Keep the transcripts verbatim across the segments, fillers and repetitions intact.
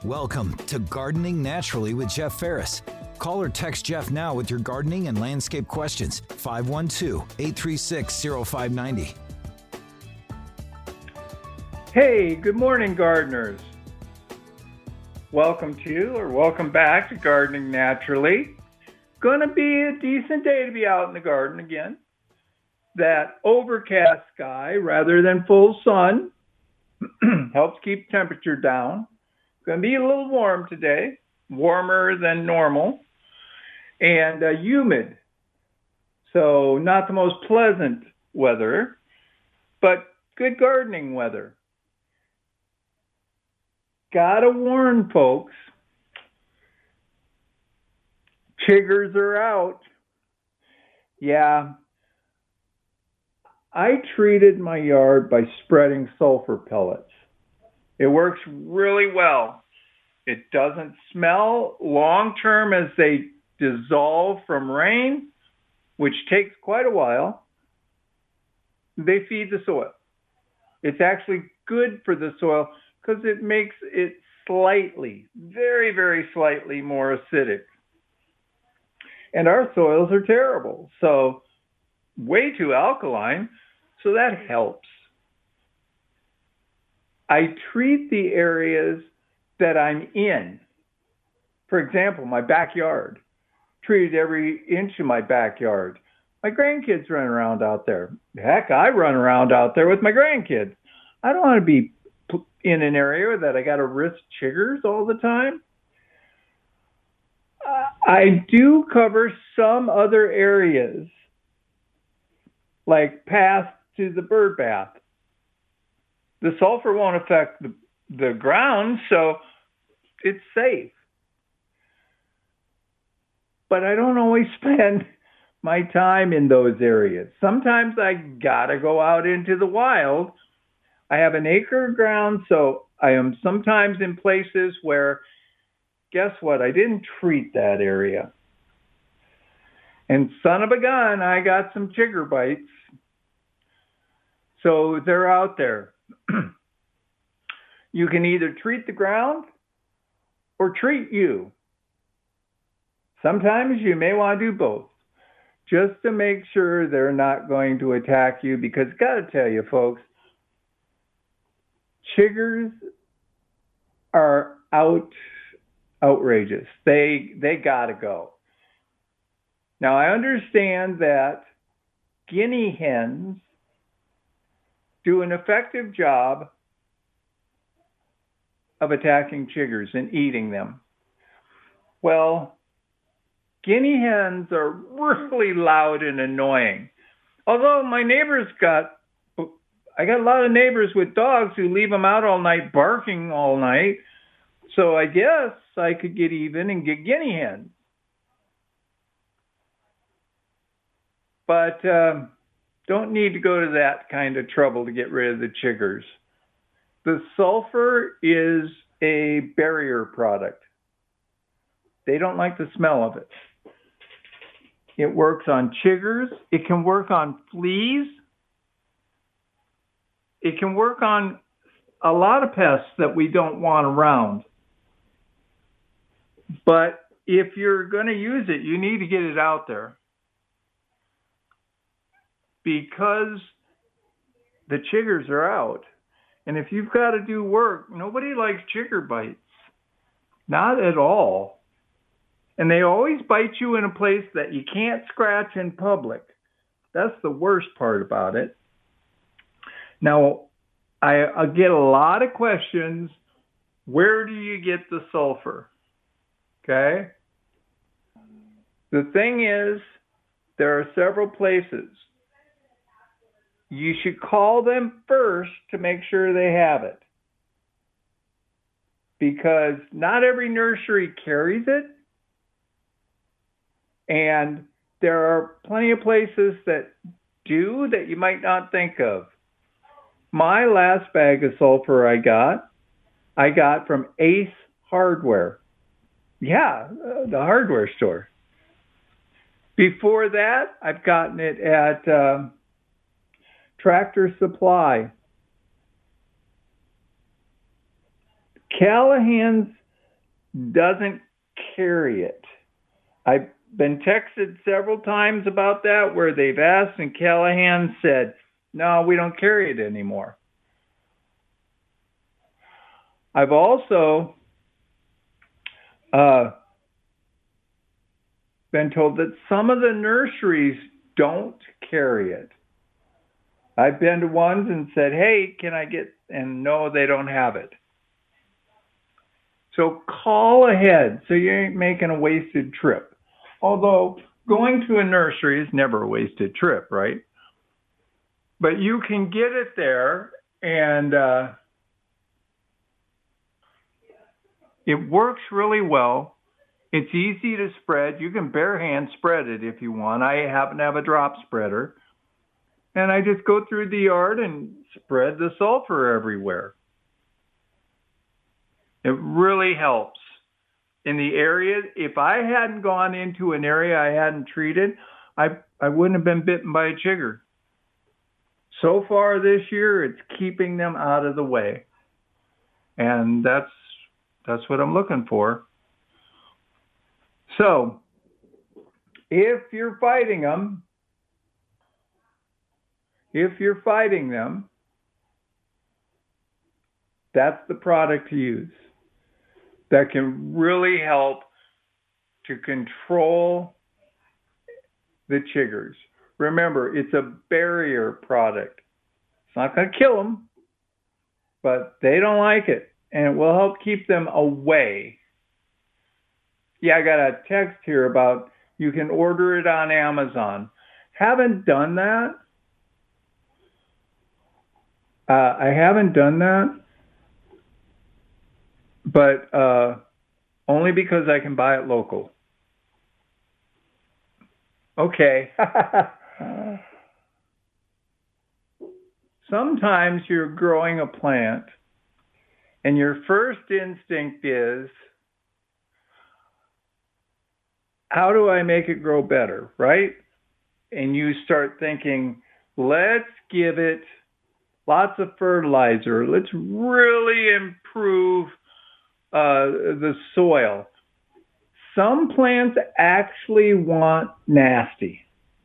Welcome to Gardening Naturally with Jeff Ferris. Call or text Jeff now with your gardening and landscape questions. five one two, eight three six, zero five nine zero. Hey, good morning, gardeners. Welcome to or welcome back to Gardening Naturally. Gonna be a decent day to be out in the garden again. That overcast sky rather than full sun helps keep temperature down. Going to be a little warm today, warmer than normal, and uh, humid. So not the most pleasant weather, but good gardening weather. Gotta warn folks, chiggers are out. Yeah, I treated my yard by spreading sulfur pellets. It works really well. It doesn't smell long-term as they dissolve from rain, which takes quite a while. They feed the soil. It's actually good for the soil because it makes it slightly, very, very slightly more acidic. And our soils are terrible, so way too alkaline, so that helps. I treat the areas that I'm in. For example, my backyard. Treated every inch of my backyard. My grandkids run around out there. Heck, I run around out there with my grandkids. I don't want to be in an area that I got to risk chiggers all the time. Uh, I do cover some other areas, like paths to the bird bath. The sulfur won't affect the, the ground, so it's safe. But I don't always spend my time in those areas. Sometimes I gotta go out into the wild. I have an acre of ground, so I am sometimes in places where, guess what? I didn't treat that area. And son of a gun, I got some chigger bites. So they're out there. You can either treat the ground or treat you. Sometimes you may want to do both, just to make sure they're not going to attack you, because got to tell you folks, chiggers are out outrageous. They they got to go. Now I understand that guinea hens do an effective job of attacking chiggers and eating them. Well, guinea hens are really loud and annoying. Although my neighbors got, I got a lot of neighbors with dogs who leave them out all night barking all night. So I guess I could get even and get guinea hens. But um, don't need to go to that kind of trouble to get rid of the chiggers. The sulfur is a barrier product. They don't like the smell of it. It works on chiggers. It can work on fleas. It can work on a lot of pests that we don't want around. But if you're going to use it, you need to get it out there. Because the chiggers are out. And if you've got to do work, nobody likes chigger bites. Not at all. And they always bite you in a place that you can't scratch in public. That's the worst part about it. Now, I, I get a lot of questions. Where do you get the sulfur? Okay? The thing is, there are several places. You should call them first to make sure they have it. Because not every nursery carries it. And there are plenty of places that do that you might not think of. My last bag of sulfur I got, I got from Ace Hardware. Yeah, uh, the hardware store. Before that, I've gotten it at uh, Tractor Supply. Callahan's doesn't carry it. I've been texted several times about that where they've asked and Callahan said, no, we don't carry it anymore. I've also uh, been told that some of the nurseries don't carry it. I've been to ones and said, hey, can I get, and no, they don't have it. So call ahead so you ain't making a wasted trip. Although going to a nursery is never a wasted trip, right? But you can get it there, and uh, it works really well. It's easy to spread. You can bare hand spread it if you want. I happen to have a drop spreader. And I just go through the yard and spread the sulfur everywhere. It really helps. In the area, if I hadn't gone into an area I hadn't treated, I I wouldn't have been bitten by a chigger. So far this year, it's keeping them out of the way. And that's that's what I'm looking for. So, if you're fighting them, if you're fighting them, that's the product to use. That can really help to control the chiggers. Remember, it's a barrier product. It's not going to kill them, but they don't like it, and it will help keep them away. Yeah, I got a text here about you can order it on Amazon. Haven't done that. Uh, I haven't done that. But uh, only because I can buy it local. Okay. Sometimes you're growing a plant and your first instinct is, how do I make it grow better, right? And you start thinking, let's give it lots of fertilizer. Let's really improve Uh, the soil. Some plants actually want nasty.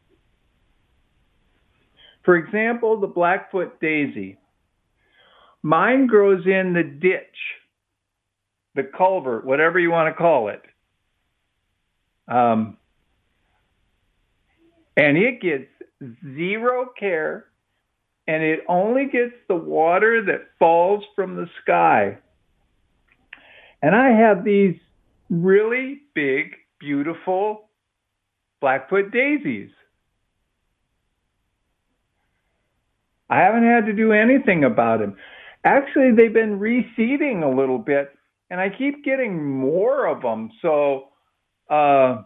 For example, the Blackfoot daisy. Mine grows in the ditch, the culvert, whatever you want to call it. Um, and it gets zero care, and it only gets the water that falls from the sky. And I have these really big, beautiful Blackfoot daisies. I haven't had to do anything about them. Actually, they've been reseeding a little bit, and I keep getting more of them. So uh,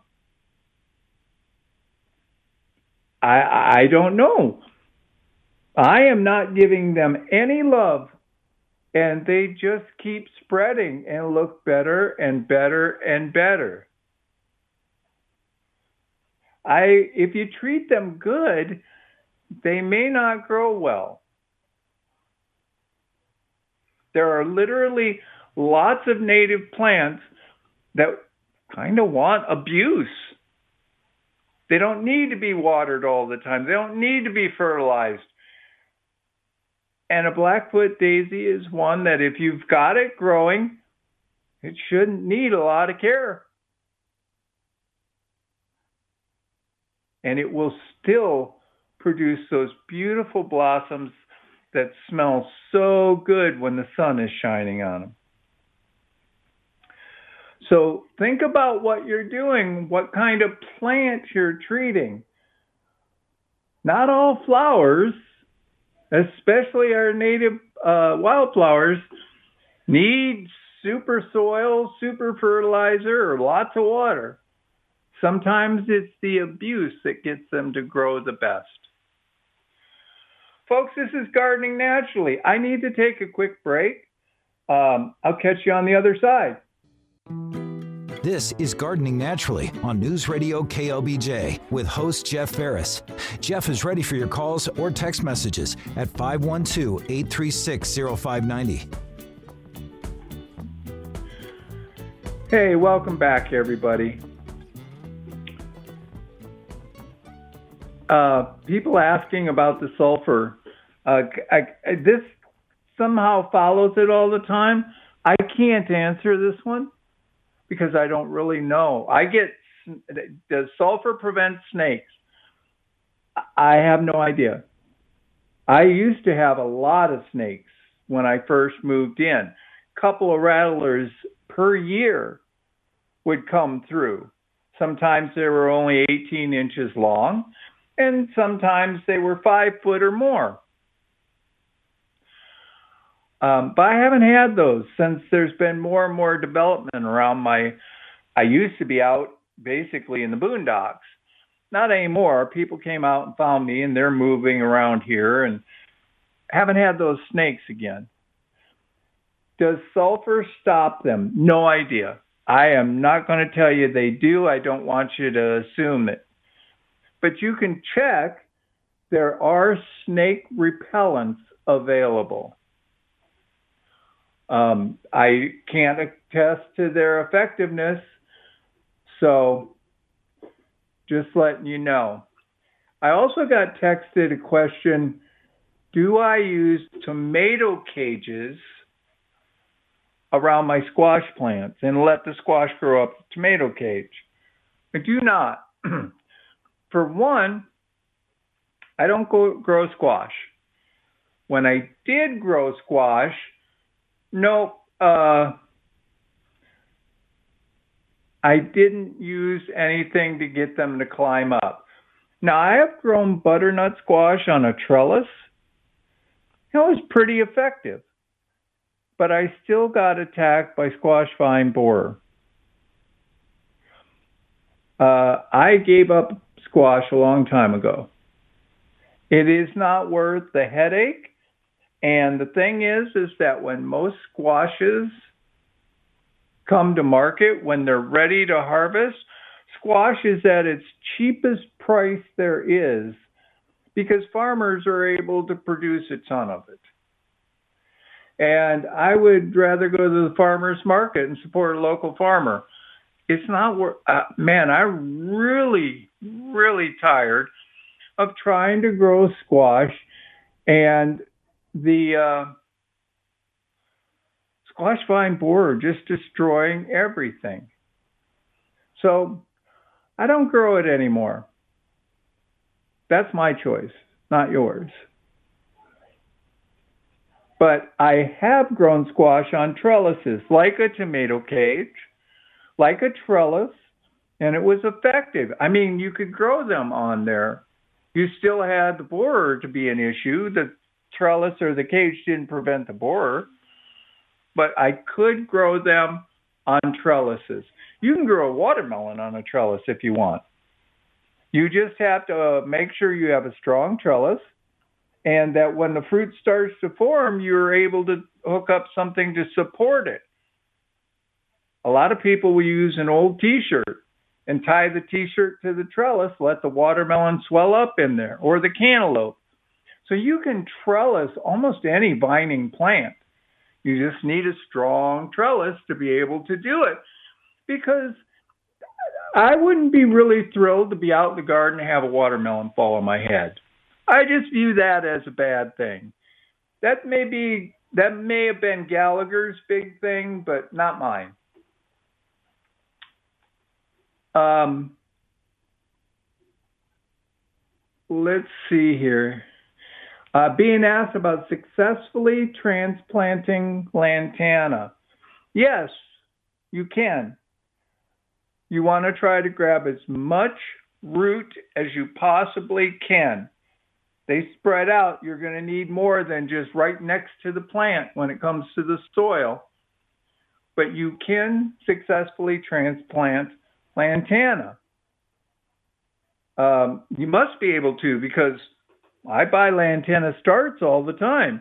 I, I don't know. I am not giving them any love. And they just keep spreading and look better and better and better. I, if you treat them good, they may not grow well. There are literally lots of native plants that kind of want abuse. They don't need to be watered all the time. They don't need to be fertilized. And a Blackfoot daisy is one that if you've got it growing, it shouldn't need a lot of care. And it will still produce those beautiful blossoms that smell so good when the sun is shining on them. So think about what you're doing, what kind of plant you're treating. Not all flowers, especially our native uh, wildflowers, need super soil, super fertilizer, or lots of water. Sometimes it's the abuse that gets them to grow the best. Folks, this is Gardening Naturally. I need to take a quick break. Um, I'll catch you on the other side. This is Gardening Naturally on News Radio K L B J with host Jeff Ferris. Jeff is ready for your calls or text messages at five one two, eight three six, zero five nine zero. Hey, welcome back, everybody. Uh, people asking about the sulfur. Uh, I, I, this somehow follows it all the time. I can't answer this one because I don't really know. I get, does sulfur prevent snakes? I have no idea. I used to have a lot of snakes when I first moved in. A couple of rattlers per year would come through. Sometimes they were only eighteen inches long, and sometimes they were five foot or more. Um, but I haven't had those since there's been more and more development around my, I used to be out basically in the boondocks. Not anymore. People came out and found me, and they're moving around here, and haven't had those snakes again. Does sulfur stop them? No idea. I am not going to tell you they do. I don't want you to assume it. But you can check. There are snake repellents available. Um, I can't attest to their effectiveness, so just letting you know. I also got texted a question, do I use tomato cages around my squash plants and let the squash grow up the tomato cage? I do not. For one, I don't go, grow squash. When I did grow squash, no, uh, I didn't use anything to get them to climb up. Now, I have grown butternut squash on a trellis. It was pretty effective, but I still got attacked by squash vine borer. Uh, I gave up squash a long time ago. It is not worth the headache. And the thing is, is that when most squashes come to market, when they're ready to harvest, squash is at its cheapest price there is because farmers are able to produce a ton of it. And I would rather go to the farmer's market and support a local farmer. It's not worth, uh, man, I'm really, really tired of trying to grow squash and the uh, squash vine borer just destroying everything. So I don't grow it anymore. That's my choice, not yours. But I have grown squash on trellises, like a tomato cage, like a trellis, and it was effective. I mean, you could grow them on there. You still had the borer to be an issue. The trellis or the cage didn't prevent the borer, but I could grow them on trellises. You can grow a watermelon on a trellis if you want. You just have to make sure you have a strong trellis and that when the fruit starts to form, you're able to hook up something to support it. A lot of people will use an old t-shirt and tie the t-shirt to the trellis, let the watermelon swell up in there, or the cantaloupe. So you can trellis almost any vining plant. You just need a strong trellis to be able to do it. Because I wouldn't be really thrilled to be out in the garden and have a watermelon fall on my head. I just view that as a bad thing. That may be, that may have been Gallagher's big thing, but not mine. Um, let's see here. Uh, being asked about successfully transplanting lantana. Yes, you can. You want to try to grab as much root as you possibly can. They spread out. You're going to need more than just right next to the plant when it comes to the soil. But you can successfully transplant lantana. Um, you must be able to because I buy lantana starts all the time.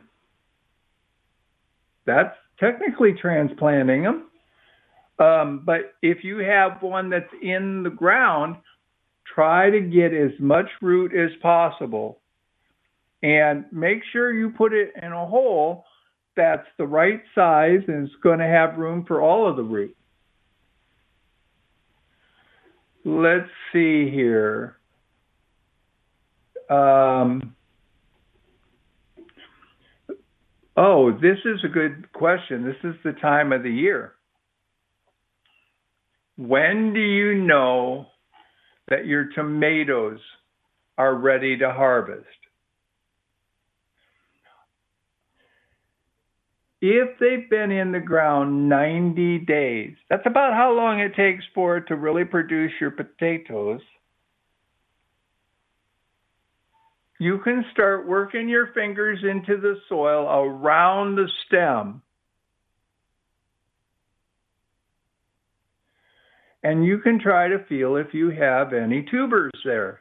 That's technically transplanting them. Um, but if you have one that's in the ground, try to get as much root as possible. And make sure you put it in a hole that's the right size and it's going to have room for all of the root. let's see here. Um, oh, this is a good question. This is the time of the year. When do you know that your tomatoes are ready to harvest? If they've been in the ground ninety days, that's about how long it takes for it to really produce your potatoes. You can start working your fingers into the soil around the stem. And you can try to feel if you have any tubers there.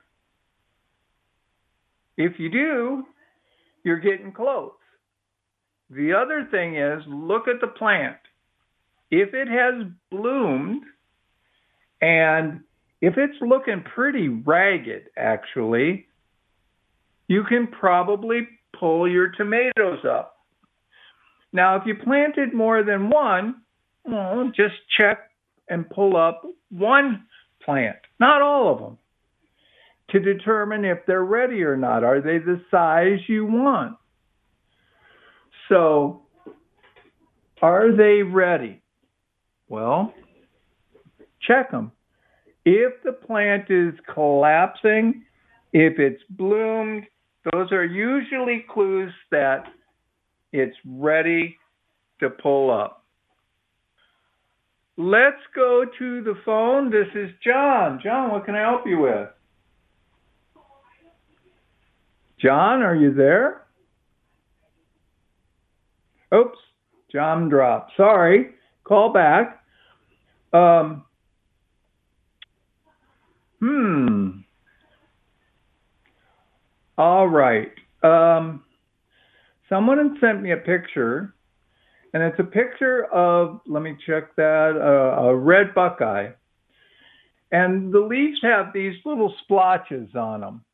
If you do, you're getting close. The other thing is, look at the plant. If it has bloomed, and if it's looking pretty ragged, actually, you can probably pull your tomatoes up. Now, if you planted more than one, well, just check and pull up one plant, not all of them, to determine if they're ready or not. Are they the size you want? So, are they ready? Well, check them. If the plant is collapsing, if it's bloomed, those are usually clues that it's ready to pull up. Let's go to the phone. This is John. John, what can I help you with? John, are you there? Oops, John dropped. Sorry. Call back. Um, hmm. All right. Um, someone had sent me a picture. And it's a picture of, let me check that, uh, a red buckeye. And the leaves have these little splotches on them.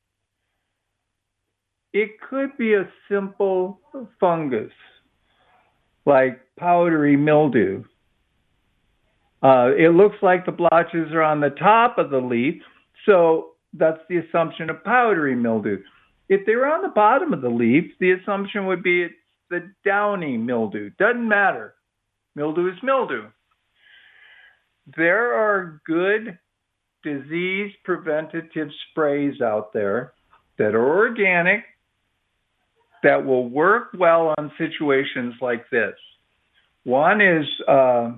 It could be a simple fungus, like powdery mildew. Uh, it looks like the blotches are on the top of the leaf, so that's the assumption of powdery mildew. If they were on the bottom of the leaf, the assumption would be it's the downy mildew. Doesn't matter. Mildew is mildew. There are good disease preventative sprays out there that are organic, that will work well on situations like this. One is uh,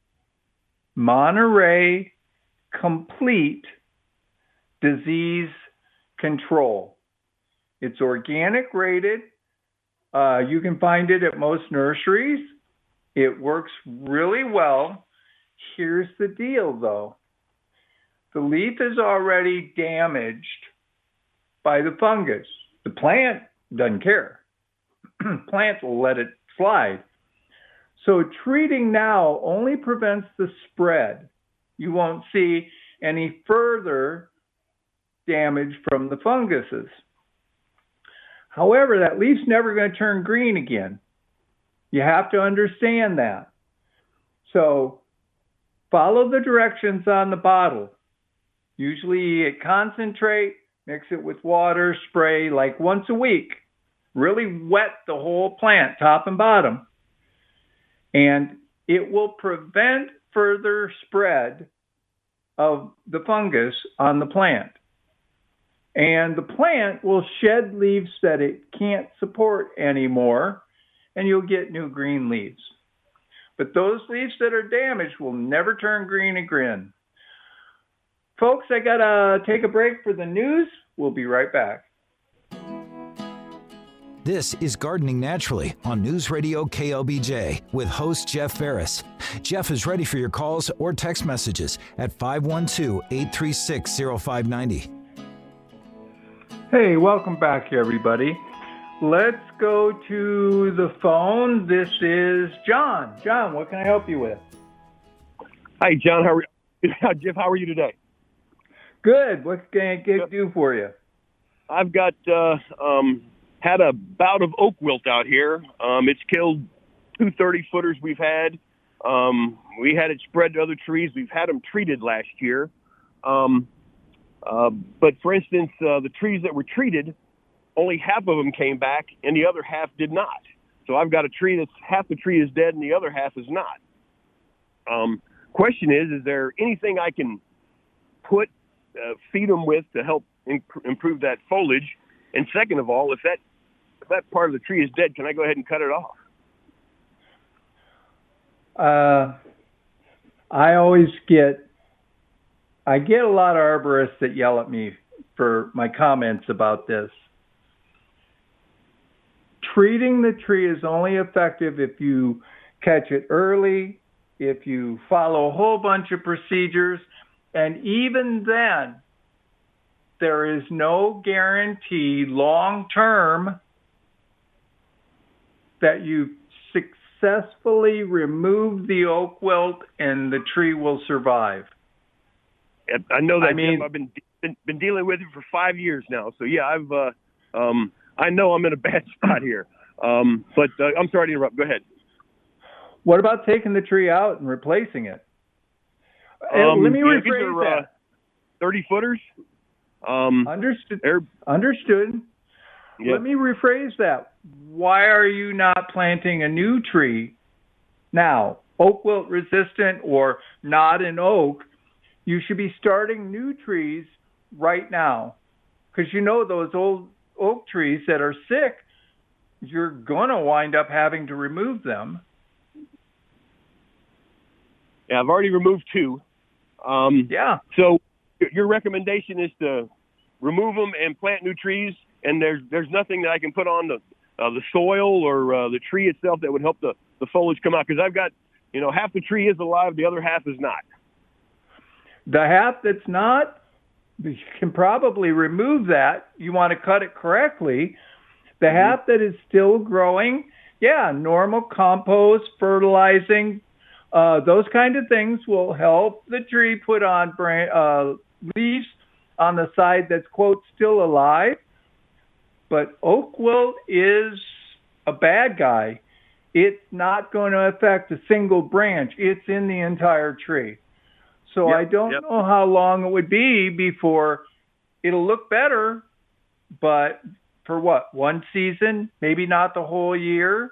Monterey Complete Disease Control. It's organic rated. Uh, you can find it at most nurseries. It works really well. Here's the deal, though. The leaf is already damaged by the fungus. The plant doesn't care. Plants will let it slide. So treating now only prevents the spread. You won't see any further damage from the funguses. However, that leaf's never going to turn green again. You have to understand that. So follow the directions on the bottle. Usually it concentrate, mix it with water, spray like once a week. Really wet the whole plant, top and bottom. And it will prevent further spread of the fungus on the plant. And the plant will shed leaves that it can't support anymore, and you'll get new green leaves. But those leaves that are damaged will never turn green again. Folks, I gotta take a break for the news. We'll be right back. This is Gardening Naturally on News Radio K L B J with host Jeff Ferris. Jeff is ready for your calls or text messages at five one two, eight three six, zero five nine zero. Hey, welcome back, everybody. Let's go to the phone. This is John. John, what can I help you with? Hi, John. How are you? Jeff, how are you today? Good. What can I get, do for you? I've got uh, um, had a bout of oak wilt out here. Um, it's killed two thirty-footers we've had. Um, we had it spread to other trees. We've had them treated last year. Um, uh, but for instance, uh, the trees that were treated, only half of them came back and the other half did not. So I've got a tree that's half the tree is dead and the other half is not. Um, question is, is there anything I can put, uh, feed them with to help imp- improve that foliage? And second of all, if that, if that part of the tree is dead, can I go ahead and cut it off? Uh, I always get, I get a lot of arborists that yell at me for my comments about this. Treating the tree is only effective if you catch it early, if you follow a whole bunch of procedures, and even then, there is no guarantee long term that you successfully remove the oak wilt and the tree will survive. I know that. I mean, Jim, I've been, been been dealing with it for five years now. So yeah, I've uh, um, I know I'm in a bad spot here. Um, but uh, I'm sorry to interrupt. Go ahead. What about taking the tree out and replacing it? Um, Let me yeah, rephrase these are, that. Uh, thirty footers. Um, Understood. they're- Understood. Yeah. Let me rephrase that. Why are you not planting a new tree now? Oak wilt resistant or not an oak, you should be starting new trees right now. Because you know those old oak trees that are sick, you're going to wind up having to remove them. Yeah, I've already removed two. Um, Yeah. So your recommendation is to remove them and plant new trees, and there's there's nothing that I can put on the uh, the soil or uh, the tree itself that would help the, the foliage come out? Because I've got, you know, half the tree is alive, the other half is not. The half that's not, you can probably remove that. You want to cut it correctly. The Mm-hmm. half that is still growing, yeah, normal compost, fertilizing, uh, those kind of things will help the tree put on bran- uh, leaves on the side that's, quote, still alive. But oak wilt is a bad guy. It's not going to affect a single branch. It's in the entire tree. So Yep, I don't yep. know how long it would be before it'll look better, but for what, one season, maybe not the whole year?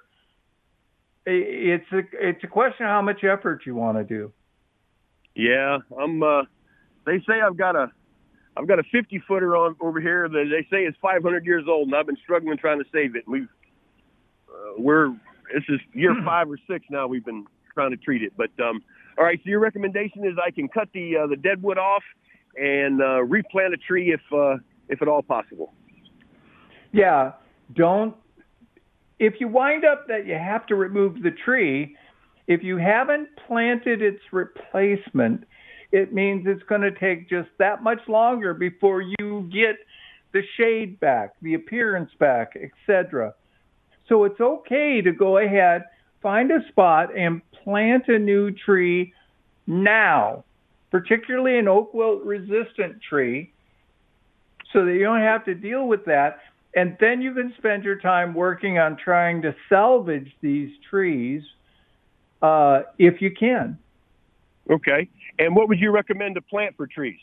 It's a, it's a question of how much effort you want to do. Yeah, I'm. Uh, they say I've got a, I've got a fifty footer on over here that they say is five hundred years old, and I've been struggling trying to save it. We've, uh, we're this is year five or six now. We've been trying to treat it, but um, all right. So your recommendation is I can cut the uh, the dead wood off and uh, replant a tree if uh, if at all possible. Yeah, don't. If you wind up that you have to remove the tree, if you haven't planted its replacement, it means it's going to take just that much longer before you get the shade back, the appearance back, et cetera. So it's okay to go ahead, find a spot, and plant a new tree now, particularly an oak wilt resistant tree, so that you don't have to deal with that. And then you can spend your time working on trying to salvage these trees uh, if you can. Okay. And what would you recommend to plant for trees?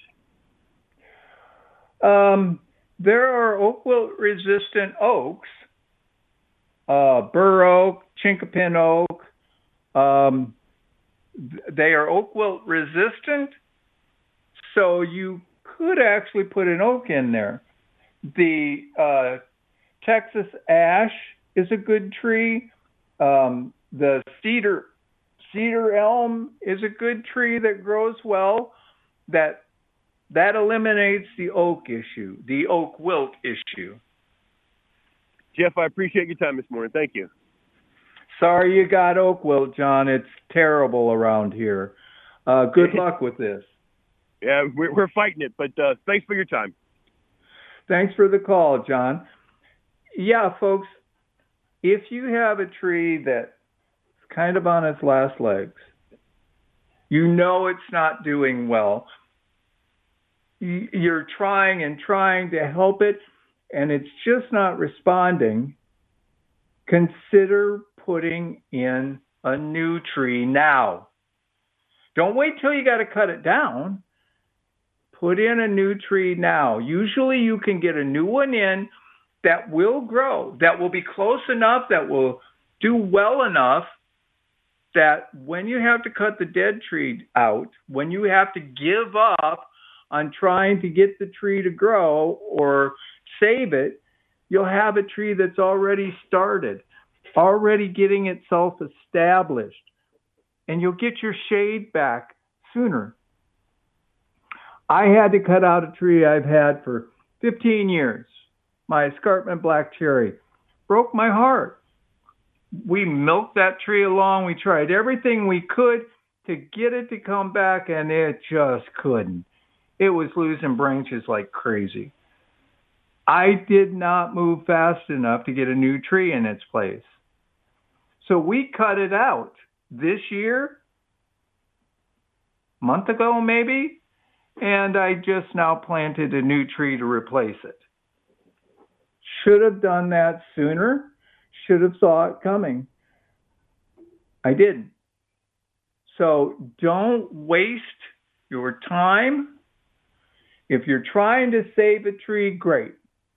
Um, there are oak wilt resistant oaks, uh, bur oak, chinkapin oak. Um, they are oak wilt resistant, so you could actually put an oak in there. The uh, Texas ash is a good tree. Um, the cedar cedar elm is a good tree that grows well. That that eliminates the oak issue, the oak wilt issue. Jeff, I appreciate your time this morning. Thank you. Sorry you got oak wilt, John. It's terrible around here. Uh, good luck with this. Yeah, we're, we're fighting it, but uh, thanks for your time. Thanks for the call, John. Yeah, folks, if you have a tree that's kind of on its last legs, you know it's not doing well, you're trying and trying to help it, and it's just not responding, consider putting in a new tree now. Don't wait till you got to cut it down. put in a new tree now. Usually you can get a new one in that will grow, that will be close enough, that will do well enough that when you have to cut the dead tree out, when you have to give up on trying to get the tree to grow or save it, you'll have a tree that's already started, already getting itself established, and you'll get your shade back sooner. I had to cut out a tree I've had for fifteen years, my escarpment black cherry. Broke my heart. We milked that tree along. We tried everything we could to get it to come back, and it just couldn't. It was losing branches like crazy. I did not move fast enough to get a new tree in its place. So we cut it out this year, a month ago maybe, and I just now planted a new tree to replace it. Should have done that sooner. Should have saw it coming. I didn't. So don't waste your time. If you're trying to save a tree, great.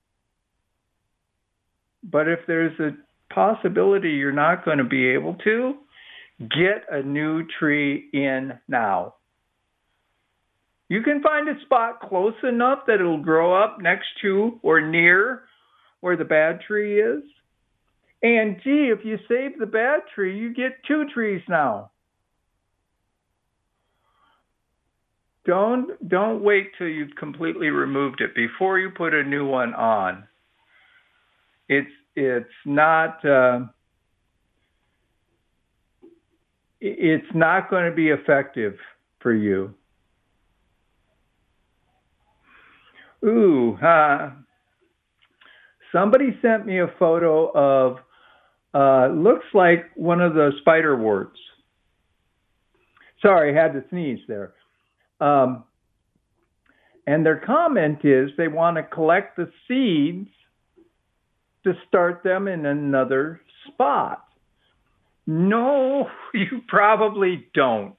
But if there's a possibility you're not going to be able to, get a new tree in now. You can find a spot close enough that it'll grow up next to or near where the bad tree is. And gee, if you save the bad tree, you get two trees now. Don't don't wait till you've completely removed it before you put a new one on. It's it's not uh, it's not going to be effective for you. Ooh, uh, somebody sent me a photo of uh, looks like one of the spiderworts. Sorry, I had to sneeze there. Um, and their comment is they want to collect the seeds to start them in another spot. No, you probably don't.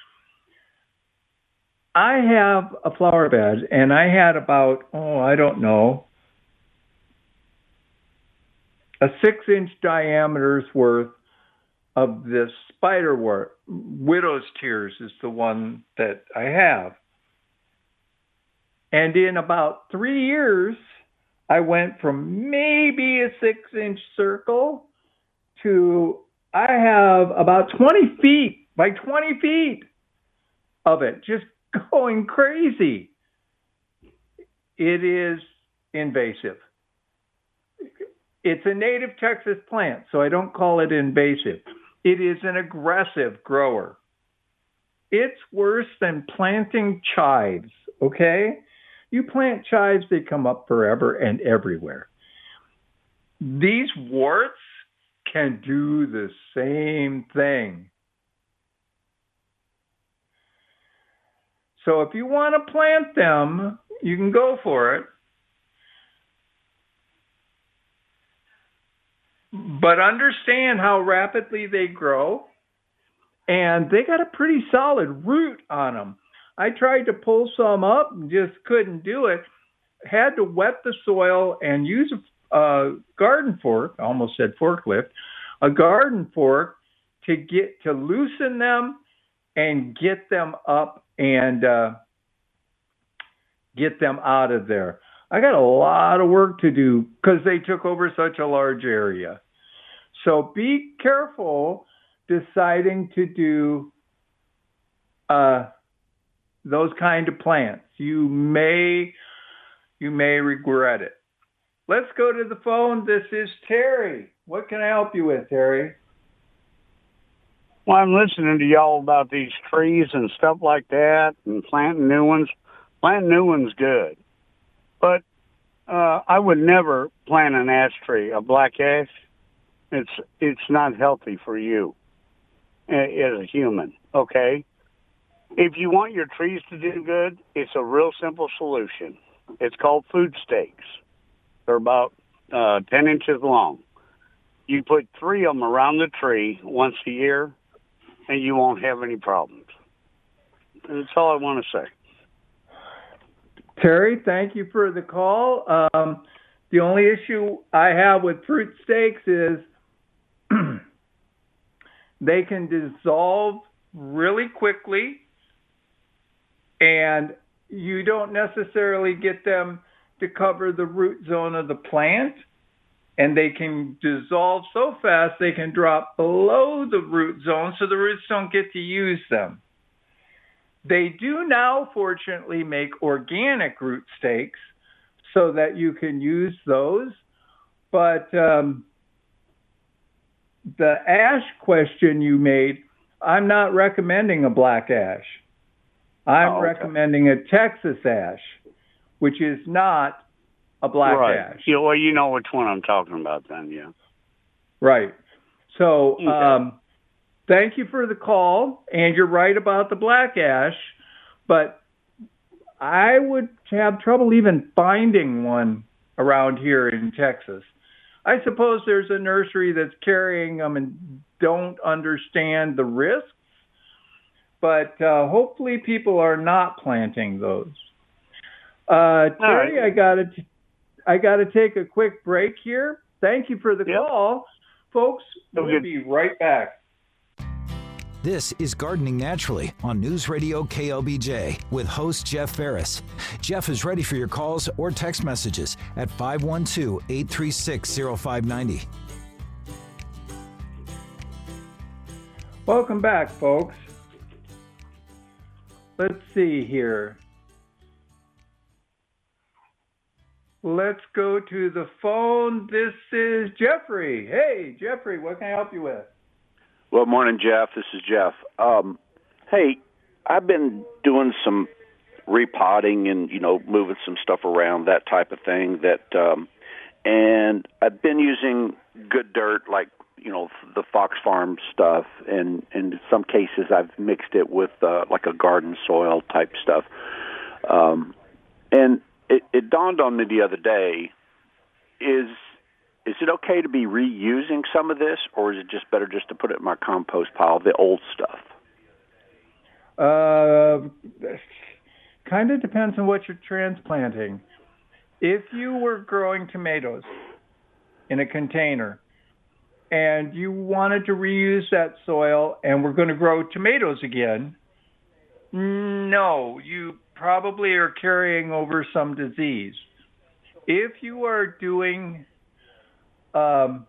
I have a flower bed, and I had about, oh, I don't know, a six-inch diameter's worth of this spiderwort. Widow's tears is the one that I have. And in about three years, I went from maybe a six-inch circle to I have about twenty feet by twenty feet of it, just going crazy. It is invasive. It's a native Texas plant, so I don't call it invasive. It is an aggressive grower. It's worse than planting chives, okay? You plant chives, they come up forever and everywhere. These warts can do the same thing. So if you want to plant them, you can go for it. But understand how rapidly they grow. And they got a pretty solid root on them. I tried to pull some up and just couldn't do it. Had to wet the soil and use a, a garden fork, I almost said forklift, a garden fork to get to loosen them and get them up and uh, get them out of there. I got a lot of work to do because they took over such a large area. So be careful deciding to do uh, those kind of plants. You may, you may regret it. Let's go to the phone. This is Terry. What can I help you with, Terry? Well, I'm listening to y'all about these trees and stuff like that and planting new ones. Planting new ones good. But uh, I would never plant an ash tree, a black ash. It's it's not healthy for you as a human, okay? If you want your trees to do good, it's a real simple solution. It's called food stakes. They're about uh, ten inches long. You put three of them around the tree once a year, and you won't have any problems. That's all I want to say. Terry, thank you for the call. Um, the only issue I have with fruit steaks is they can dissolve really quickly, and you don't necessarily get them to cover the root zone of the plant, and they can dissolve so fast they can drop below the root zone so the roots don't get to use them. They do now, fortunately, make organic root steaks so that you can use those. But um, the ash question you made, I'm not recommending a black ash. I'm Oh, okay. recommending a Texas ash, which is not a black right. ash. Yeah, well, you know which one I'm talking about then, yeah. Right. So Okay. um, thank you for the call, and you're right about the black ash, but I would have trouble even finding one around here in Texas. I suppose there's a nursery that's carrying them and don't understand the risks, but uh, hopefully people are not planting those. Uh, Terry, right. I got to I got to take a quick break here. Thank you for the Yep. call, folks. So We'll good. be right back. This is Gardening Naturally on News Radio K L B J with host Jeff Ferris. Jeff is ready for your calls or text messages at five one two, eight three six, zero five nine zero. Welcome back, folks. Let's see here. Let's go to the phone. This is Jeffrey. Hey, Jeffrey, what can I help you with? Well, morning, Jeff. This is Jeff. Um, hey, I've been doing some repotting and, you know, moving some stuff around, that type of thing. That, um, and I've been using good dirt, like, you know, the Fox Farm stuff, and, and in some cases I've mixed it with uh, like a garden soil type stuff. Um, and it, it dawned on me the other day, is is it okay to be reusing some of this, or is it just better just to put it in my compost pile, the old stuff? Uh, kind of depends on what you're transplanting. If you were growing tomatoes in a container and you wanted to reuse that soil and we're going to grow tomatoes again, no, you probably are carrying over some disease. If you are doing um,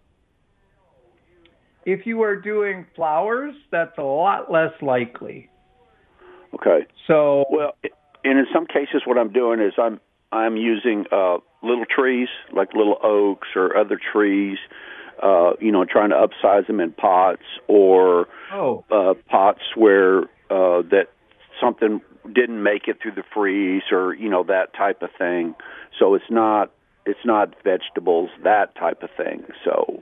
if you are doing flowers, that's a lot less likely. Okay. So, well, and in some cases, what I'm doing is I'm I'm using uh, little trees, like little oaks or other trees, uh, you know, trying to upsize them in pots, or oh. uh, pots where uh, that something didn't make it through the freeze, or you know, that type of thing. So it's not it's not vegetables, that type of thing. So.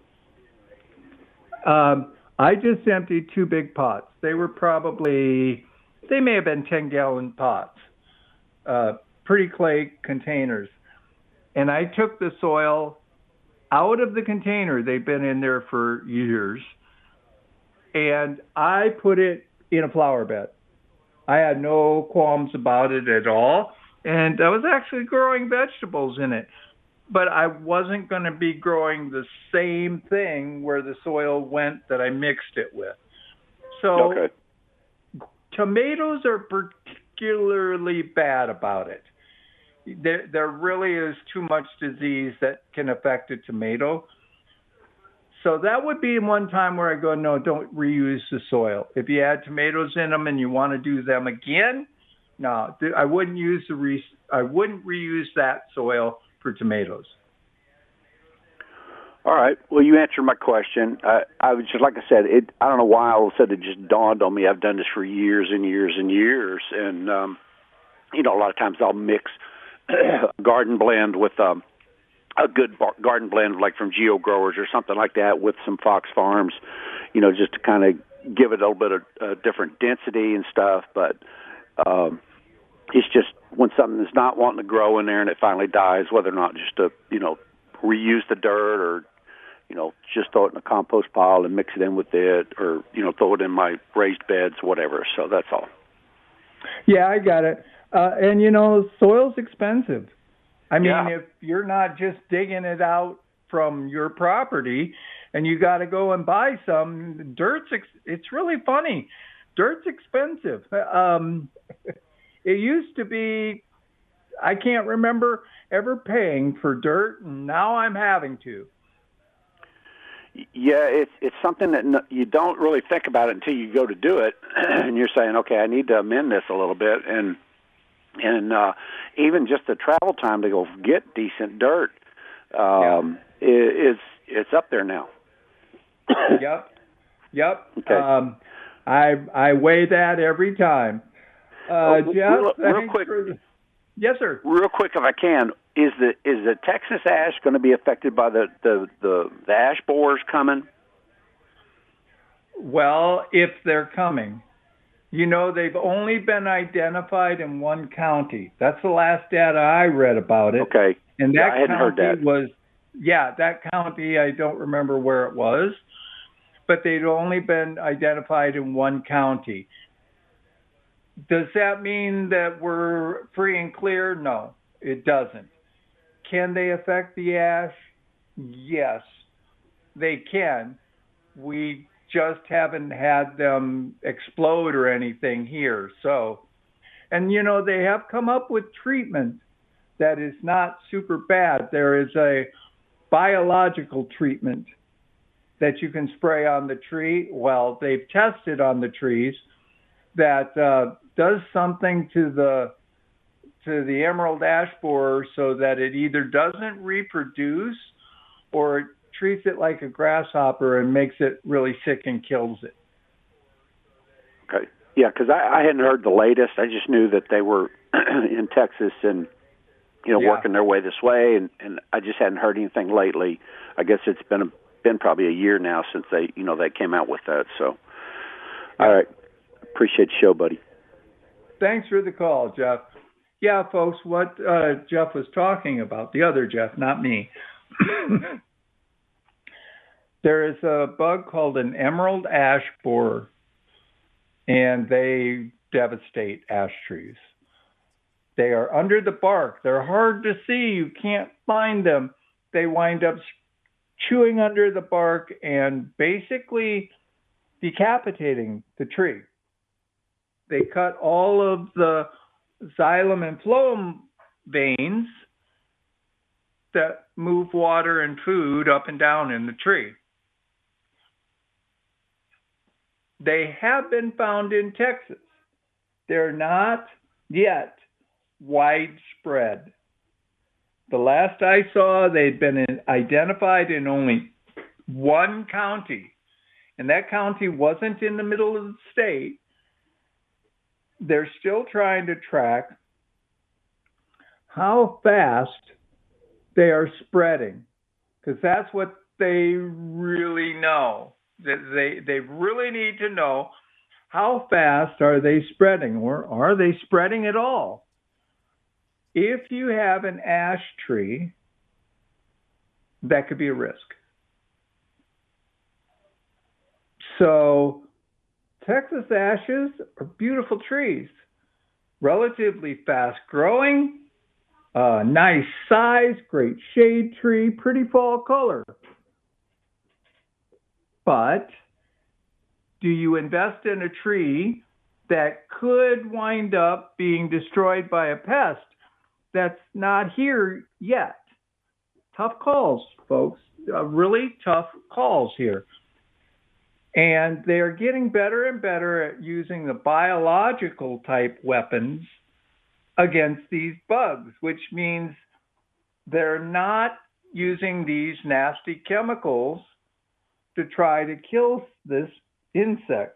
Um, I just emptied two big pots. They were probably, they may have been ten-gallon pots, uh, pretty clay containers. And I took the soil out of the container. They've been in there for years. And I put it in a flower bed. I had no qualms about it at all. And I was actually growing vegetables in it. But I wasn't going to be growing the same thing where the soil went that I mixed it with. So okay. Tomatoes are particularly bad about it. There, there really is too much disease that can affect a tomato. So that would be one time where I go, no, don't reuse the soil. If you add tomatoes in them and you want to do them again, no, I wouldn't use the re- I wouldn't reuse that soil for tomatoes. All right. Well, you answered my question. I, I was just, like I said, it. I don't know why all of a sudden it just dawned on me. I've done this for years and years and years, and um, you know, a lot of times I'll mix a garden blend with um, a good bar- garden blend, like from Geo Growers or something like that, with some Fox Farms, you know, just to kind of give it a little bit of uh, different density and stuff. But um, it's just when something is not wanting to grow in there and it finally dies, whether or not just to, you know, reuse the dirt, or, you know, just throw it in a compost pile and mix it in with it, or, you know, throw it in my raised beds, whatever. So that's all. Yeah, I got it. Uh, and, you know, soil's expensive. I mean, Yeah. if you're not just digging it out from your property and you got to go and buy some, dirt's, ex- it's really funny. Dirt's expensive. Um, it used to be, I can't remember ever paying for dirt, and now I'm having to. Yeah, it's it's something that no, you don't really think about it until you go to do it, and you're saying, okay, I need to amend this a little bit, and and uh, even just the travel time to go get decent dirt um, yeah. is it's up there now. Yep, yep. Okay. Um, I I weigh that every time. Uh, oh, Jeff, real, real thanks quick. for the, yes, sir. Real quick, if I can. Is the is the Texas ash going to be affected by the, the, the, the ash borers coming? Well, if they're coming. You know, they've only been identified in one county. That's the last data I read about it. Okay. And that yeah, I hadn't county heard that. was, yeah, that county, I don't remember where it was, but they'd only been identified in one county. Does that mean that we're free and clear? No, it doesn't. Can they affect the ash? Yes, they can. We just haven't had them explode or anything here. So, and you know, they have come up with treatment that is not super bad. There is a biological treatment that you can spray on the tree. Well, they've tested on the trees that uh, does something to the to the emerald ash borer so that it either doesn't reproduce or it treats it like a grasshopper and makes it really sick and kills it. Okay. Yeah, because I, I hadn't heard the latest. I just knew that they were in Texas and, you know, yeah. working their way this way, and, and I just hadn't heard anything lately. I guess it's been a, been probably a year now since they, you know, they came out with that. So, yeah. all right. Appreciate the show, buddy. Thanks for the call, Jeff. Yeah, folks, what uh, Jeff was talking about, the other Jeff, not me. There is a bug called an emerald ash borer, and they devastate ash trees. They are under the bark. They're hard to see. You can't find them. They wind up chewing under the bark and basically decapitating the tree. They cut all of the xylem and phloem veins that move water and food up and down in the tree. They have been found in Texas. They're not yet widespread. The last I saw, they'd been identified in only one county, and that county wasn't in the middle of the state. They're still trying to track how fast they are spreading, because that's what they really know. They they really need to know how fast are they spreading, or are they spreading at all? If you have an ash tree, that could be a risk. So Texas ashes are beautiful trees, relatively fast growing, uh, nice size, great shade tree, pretty fall color. But do you invest in a tree that could wind up being destroyed by a pest that's not here yet? Tough calls, folks, uh, really tough calls here. And they're getting better and better at using the biological type weapons against these bugs, which means they're not using these nasty chemicals to try to kill this insect.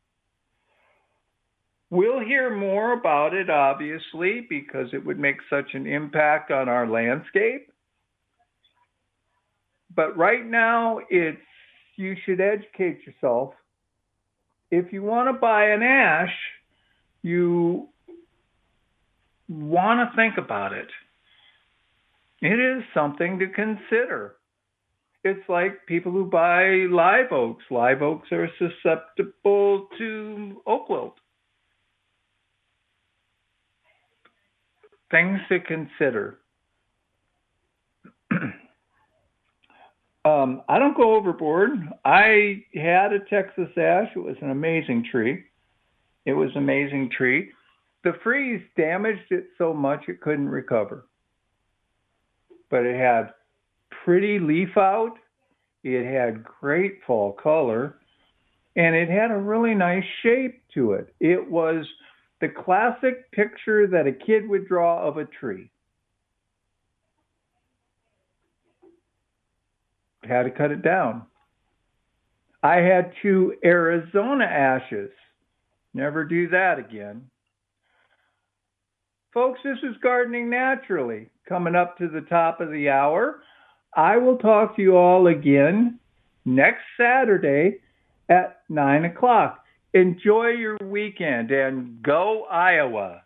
We'll hear more about it, obviously, because it would make such an impact on our landscape. But right now, it's you should educate yourself. If you want to buy an ash, you want to think about it. It is something to consider. It's like people who buy live oaks. Live oaks are susceptible to oak wilt. things to consider. um, I don't go overboard. I had a Texas ash. It was an amazing tree. It was an amazing tree. The freeze damaged it so much it couldn't recover. But it had pretty leaf out. It had great fall color. And it had a really nice shape to it. It was the classic picture that a kid would draw of a tree. Had to cut it down. I had two Arizona ashes. Never do that again. Folks, this is Gardening Naturally. Coming up to the top of the hour. I will talk to you all again next Saturday at nine o'clock. Enjoy your weekend and go Iowa.